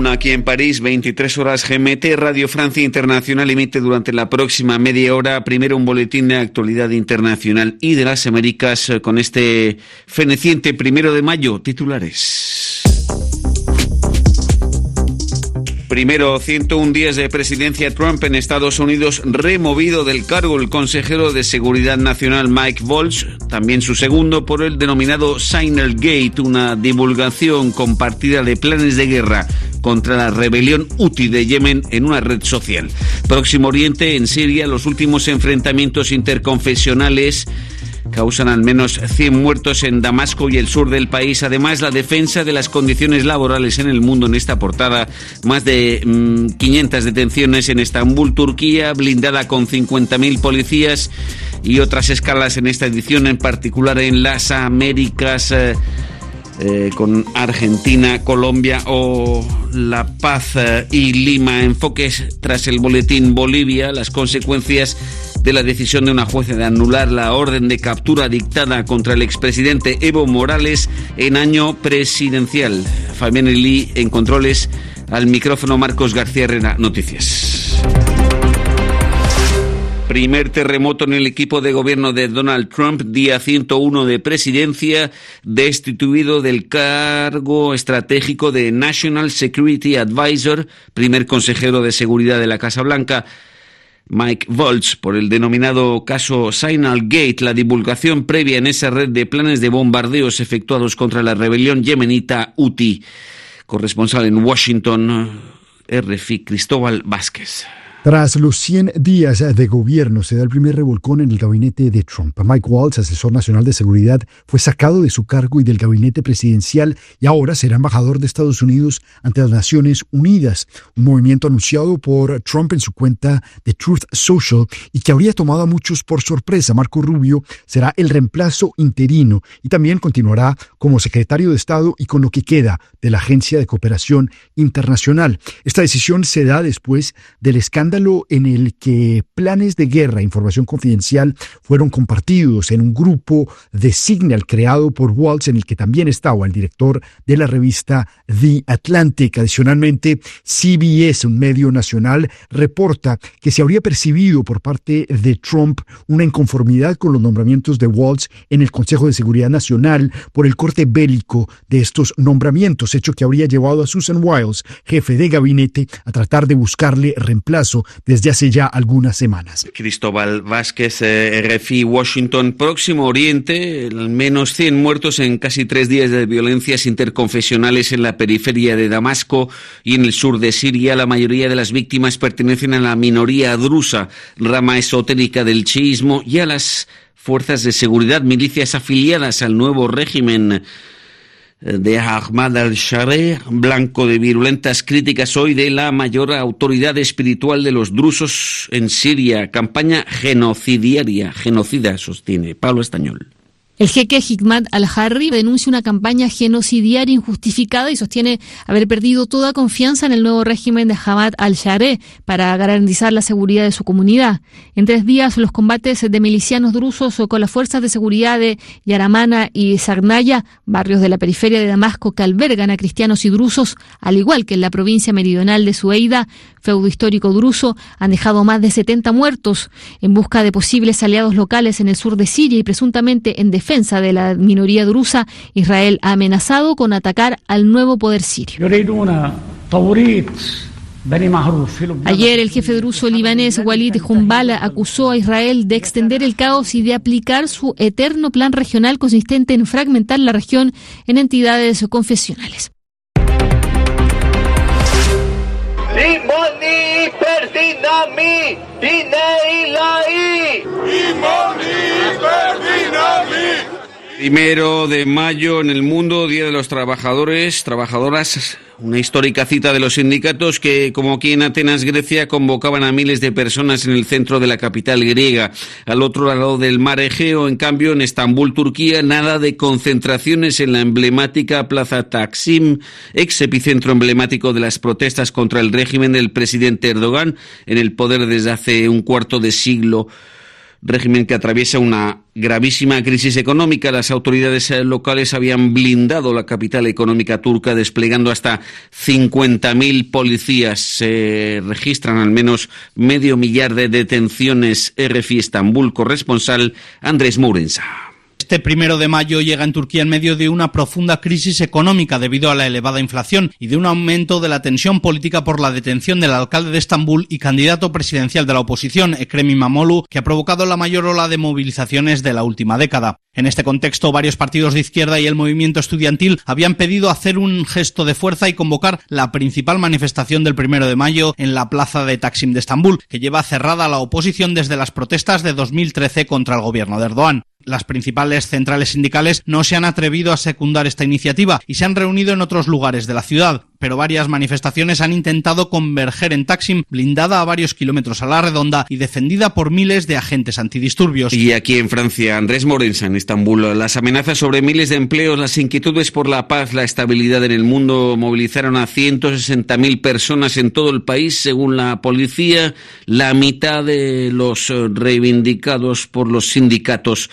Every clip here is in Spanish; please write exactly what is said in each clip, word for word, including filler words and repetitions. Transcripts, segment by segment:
una aquí en París, veintitrés horas G M T. Radio Francia Internacional emite durante la próxima media hora primero un boletín de actualidad internacional y de las Américas con este feneciente primero de mayo. Titulares. Primero, ciento uno días de presidencia Trump en Estados Unidos, removido del cargo el consejero de Seguridad Nacional Mike Waltz, también su segundo por el denominado Signalgate, una divulgación compartida de planes de guerra contra la rebelión Houthi de Yemen en una red social. Próximo Oriente, en Siria, los últimos enfrentamientos interconfesionales causan al menos cien muertos en Damasco y el sur del país. Además, la defensa de las condiciones laborales en el mundo. En esta portada, más de mmm, quinientas detenciones en Estambul, Turquía, blindada con cincuenta mil policías y otras escalas en esta edición, en particular en las Américas, eh, eh, con Argentina, Colombia o La Paz eh, y Lima. Enfoques tras el boletín Bolivia, las consecuencias de la decisión de una jueza de anular la orden de captura dictada contra el expresidente Evo Morales en año presidencial. Fabián Elí en controles, al micrófono Marcos García Herrera, Noticias. Primer terremoto en el equipo de gobierno de Donald Trump, día ciento uno de presidencia, destituido del cargo estratégico de National Security Advisor, primer consejero de seguridad de la Casa Blanca, Mike Waltz, por el denominado caso Signalgate, la divulgación previa en esa red de planes de bombardeos efectuados contra la rebelión yemenita Houthi. Corresponsal en Washington, R F I, Cristóbal Vázquez. Tras los cien días de gobierno, se da el primer revolcón en el gabinete de Trump. Mike Waltz, asesor nacional de seguridad, fue sacado de su cargo y del gabinete presidencial y ahora será embajador de Estados Unidos ante las Naciones Unidas. Un movimiento anunciado por Trump en su cuenta de Truth Social y que habría tomado a muchos por sorpresa. Marco Rubio será el reemplazo interino y también continuará como secretario de Estado y con lo que queda de la Agencia de Cooperación Internacional. Esta decisión se da después del escándalo en el que planes de guerra e información confidencial fueron compartidos en un grupo de Signal creado por Waltz, en el que también estaba el director de la revista The Atlantic. Adicionalmente, C B S, un medio nacional, reporta que se habría percibido por parte de Trump una inconformidad con los nombramientos de Waltz en el Consejo de Seguridad Nacional por el corte bélico de estos nombramientos, hecho que habría llevado a Susan Wiles, jefe de gabinete, a tratar de buscarle reemplazo desde hace ya algunas semanas. Cristóbal Vázquez, eh, R F I, Washington. Próximo Oriente, al menos cien muertos en casi tres días de violencias interconfesionales en la periferia de Damasco y en el sur de Siria. La mayoría de las víctimas pertenecen a la minoría drusa, rama esotérica del chiismo, y a las fuerzas de seguridad, milicias afiliadas al nuevo régimen de Ahmad al-Shara, blanco de virulentas críticas hoy de la mayor autoridad espiritual de los drusos en Siria. Campaña genocidiaria, genocida, sostiene Pablo Estañol. El jeque Hikmat al-Harri denuncia una campaña genocidiaria injustificada y sostiene haber perdido toda confianza en el nuevo régimen de Ahmad al-Shara para garantizar la seguridad de su comunidad. En tres días, los combates de milicianos drusos con las fuerzas de seguridad de Yaramana y Sarnaya, barrios de la periferia de Damasco que albergan a cristianos y drusos, al igual que en la provincia meridional de Sueida, feudo histórico druso, han dejado más de setenta muertos. En busca de posibles aliados locales en el sur de Siria y presuntamente en defensa de la minoría drusa, Israel ha amenazado con atacar al nuevo poder sirio. Ayer el jefe druso libanés Walid Jumbala acusó a Israel de extender el caos y de aplicar su eterno plan regional consistente en fragmentar la región en entidades confesionales. Primero de mayo en el mundo, Día de los Trabajadores, Trabajadoras, una histórica cita de los sindicatos que, como aquí en Atenas, Grecia, convocaban a miles de personas en el centro de la capital griega. Al otro lado del mar Egeo, en cambio, en Estambul, Turquía, nada de concentraciones en la emblemática Plaza Taksim, ex epicentro emblemático de las protestas contra el régimen del presidente Erdogan, en el poder desde hace un cuarto de siglo. régimen que atraviesa una gravísima crisis económica. Las autoridades locales habían blindado la capital económica turca desplegando hasta cincuenta mil policías. Se registran al menos medio millar de detenciones. R F I Estambul, corresponsal Andrés Mourensa. Este primero de mayo llega en Turquía en medio de una profunda crisis económica debido a la elevada inflación y de un aumento de la tensión política por la detención del alcalde de Estambul y candidato presidencial de la oposición, Ekrem İmamoğlu, que ha provocado la mayor ola de movilizaciones de la última década. En este contexto, varios partidos de izquierda y el movimiento estudiantil habían pedido hacer un gesto de fuerza y convocar la principal manifestación del primero de mayo en la plaza de Taksim de Estambul, que lleva cerrada la oposición desde las protestas de dos mil trece contra el gobierno de Erdogan. Las principales centrales sindicales no se han atrevido a secundar esta iniciativa y se han reunido en otros lugares de la ciudad, pero varias manifestaciones han intentado converger en Taksim, blindada a varios kilómetros a la redonda y defendida por miles de agentes antidisturbios. Y aquí en Francia, Andrés Mourensa en Estambul. Las amenazas sobre miles de empleos, las inquietudes por la paz, la estabilidad en el mundo movilizaron a ciento sesenta mil personas en todo el país, según la policía, la mitad de los reivindicados por los sindicatos.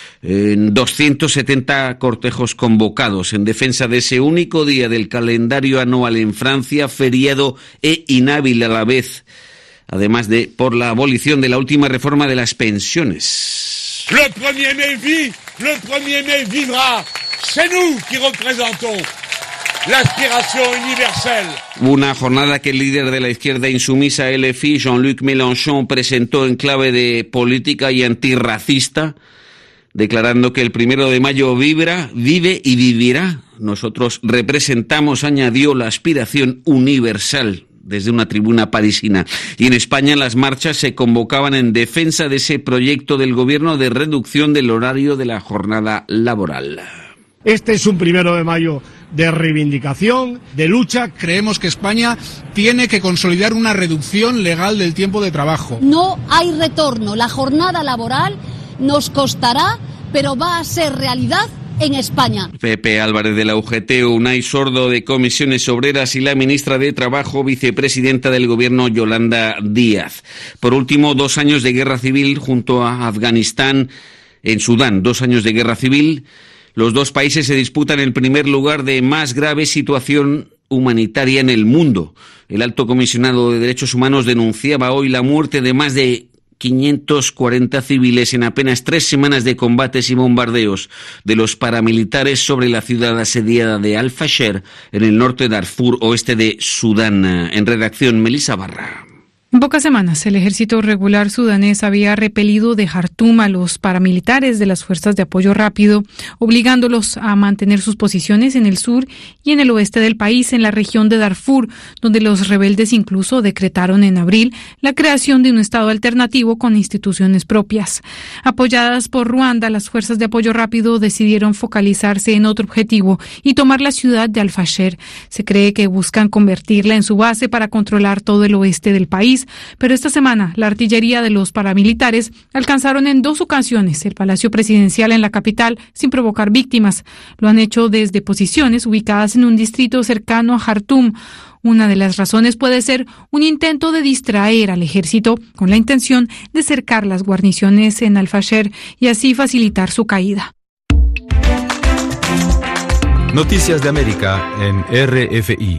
En doscientos setenta cortejos convocados en defensa de ese único día del calendario anual en Francia, feriado e inhábil a la vez, además de por la abolición de la última reforma de las pensiones. Le premier mai vit, le premier mai vivra. C'est nous qui représentons l'aspiration universelle. Una jornada que el líder de la izquierda insumisa L F I, Jean-Luc Mélenchon, presentó en clave de política y antirracista, declarando que el primero de mayo vibra, vive y vivirá. Nosotros representamos, añadió, la aspiración universal desde una tribuna parisina. Y en España las marchas se convocaban en defensa de ese proyecto del gobierno de reducción del horario de la jornada laboral. Este es un primero de mayo de reivindicación, de lucha. Creemos que España tiene que consolidar una reducción legal del tiempo de trabajo. No hay retorno. La jornada laboral nos costará, pero va a ser realidad en España. Pepe Álvarez de la U G T, Unai Sordo de Comisiones Obreras y la ministra de Trabajo, vicepresidenta del gobierno Yolanda Díaz. Por último, dos años de guerra civil junto a Afganistán, en Sudán, dos años de guerra civil. Los dos países se disputan el primer lugar de más grave situación humanitaria en el mundo. El alto comisionado de Derechos Humanos denunciaba hoy la muerte de más de quinientos cuarenta civiles en apenas tres semanas de combates y bombardeos de los paramilitares sobre la ciudad asediada de Al-Fasher, en el norte de Darfur, oeste de Sudán. En redacción, Melissa Barra. En pocas semanas, el ejército regular sudanés había repelido de Jartum a los paramilitares de las fuerzas de apoyo rápido, obligándolos a mantener sus posiciones en el sur y en el oeste del país, en la región de Darfur, donde los rebeldes incluso decretaron en abril la creación de un estado alternativo con instituciones propias. Apoyadas por Ruanda, las fuerzas de apoyo rápido decidieron focalizarse en otro objetivo y tomar la ciudad de Al-Fasher. Se cree que buscan convertirla en su base para controlar todo el oeste del país. Pero esta semana la artillería de los paramilitares alcanzaron en dos ocasiones el Palacio Presidencial en la capital sin provocar víctimas. Lo han hecho desde posiciones ubicadas en un distrito cercano a Jartum. Una de las razones puede ser un intento de distraer al ejército con la intención de cercar las guarniciones en Al-Fasher y así facilitar su caída. Noticias de América en R F I.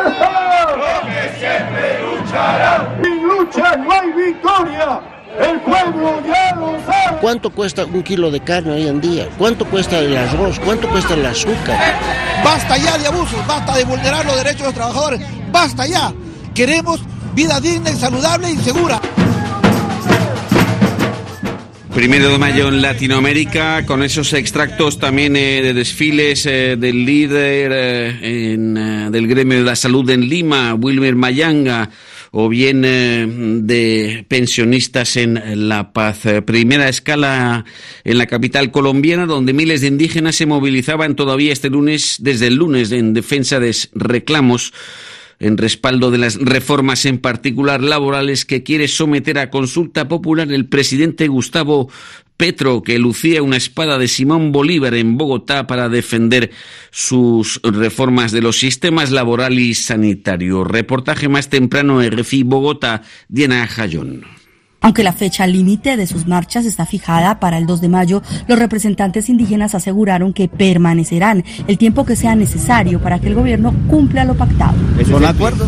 Sin lucha no hay victoria. El pueblo ya lo sabe. ¿Cuánto cuesta un kilo de carne hoy en día? ¿Cuánto cuesta el arroz? ¿Cuánto cuesta el azúcar? Basta ya de abusos, basta de vulnerar los derechos de los trabajadores. Basta ya. Queremos vida digna y saludable y segura. Primero de mayo en Latinoamérica, con esos extractos también eh, de desfiles eh, del líder eh, en, eh, del gremio de la salud en Lima, Wilmer Mayanga, o bien eh, de pensionistas en La Paz. Eh, primera escala en la capital colombiana, donde miles de indígenas se movilizaban todavía este lunes, desde el lunes, en defensa de reclamos en respaldo de las reformas, en particular laborales, que quiere someter a consulta popular el presidente Gustavo Petro, que lucía una espada de Simón Bolívar en Bogotá para defender sus reformas de los sistemas laboral y sanitario. Reportaje más temprano, R F I Bogotá, Diana Jayón. Aunque la fecha límite de sus marchas está fijada para el dos de mayo, los representantes indígenas aseguraron que permanecerán el tiempo que sea necesario para que el gobierno cumpla lo pactado. Son acuerdos.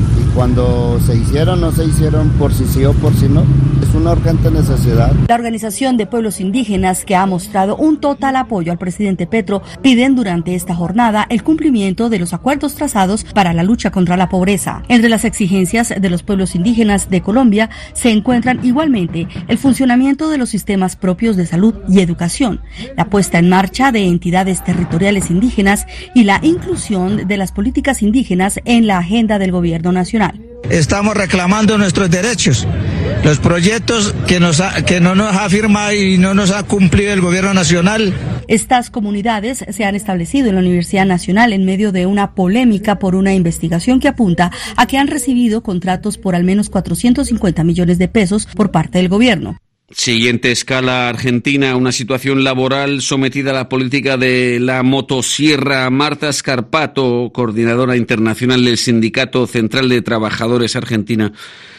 Cuando se hicieron, no se hicieron por si sí o por si no. Es una urgente necesidad. La Organización de Pueblos Indígenas, que ha mostrado un total apoyo al presidente Petro, piden durante esta jornada el cumplimiento de los acuerdos trazados para la lucha contra la pobreza. Entre las exigencias de los pueblos indígenas de Colombia se encuentran igualmente el funcionamiento de los sistemas propios de salud y educación, la puesta en marcha de entidades territoriales indígenas y la inclusión de las políticas indígenas en la agenda del gobierno nacional. Estamos reclamando nuestros derechos, los proyectos que, nos ha, que no nos ha firmado y no nos ha cumplido el gobierno nacional. Estas comunidades se han establecido en la Universidad Nacional en medio de una polémica por una investigación que apunta a que han recibido contratos por al menos cuatrocientos cincuenta millones de pesos por parte del gobierno. Siguiente escala, Argentina, una situación laboral sometida a la política de la motosierra. Marta Scarpato, coordinadora internacional del Sindicato Central de Trabajadores Argentina,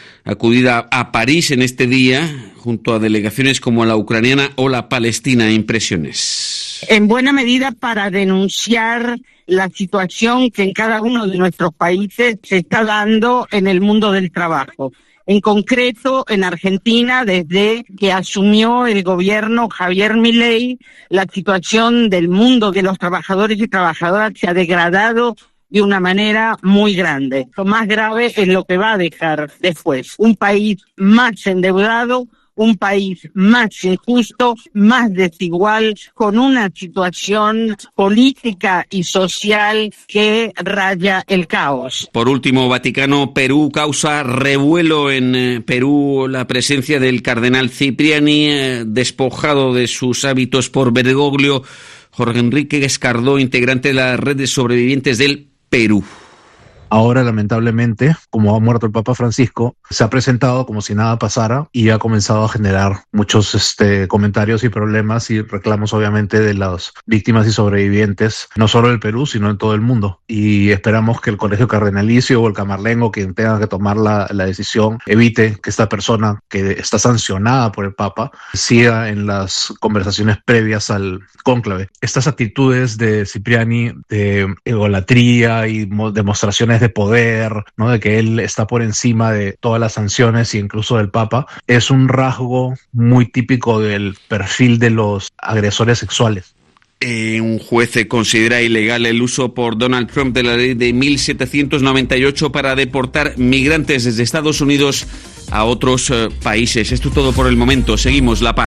acudida a París en este día, junto a delegaciones como la ucraniana o la palestina. Impresiones. En buena medida para denunciar la situación que en cada uno de nuestros países se está dando en el mundo del trabajo. En concreto, en Argentina, desde que asumió el gobierno Javier Milei, la situación del mundo de los trabajadores y trabajadoras se ha degradado de una manera muy grande. Lo más grave es lo que va a dejar después. Un país más endeudado, un país más injusto, más desigual, con una situación política y social que raya el caos. Por último, Vaticano, Perú causa revuelo en Perú la presencia del cardenal Cipriani, eh, despojado de sus hábitos por Bergoglio. Jorge Enrique Escardó, integrante de la red de sobrevivientes del Perú. Ahora, lamentablemente, como ha muerto el Papa Francisco, se ha presentado como si nada pasara y ha comenzado a generar muchos este, comentarios y problemas y reclamos, obviamente, de las víctimas y sobrevivientes, no solo del Perú, sino en todo el mundo. Y esperamos que el Colegio Cardenalicio o el Camarlengo, quien tenga que tomar la, la decisión, evite que esta persona que está sancionada por el Papa siga en las conversaciones previas al cónclave. Estas actitudes de Cipriani de egolatría y demostraciones de poder, ¿no? De que él está por encima de todas las sanciones e incluso del Papa, es un rasgo muy típico del perfil de los agresores sexuales. Eh, un juez considera ilegal el uso por Donald Trump de la ley de mil setecientos noventa y ocho para deportar migrantes desde Estados Unidos a otros eh, países. Esto es todo por el momento. Seguimos La Paz.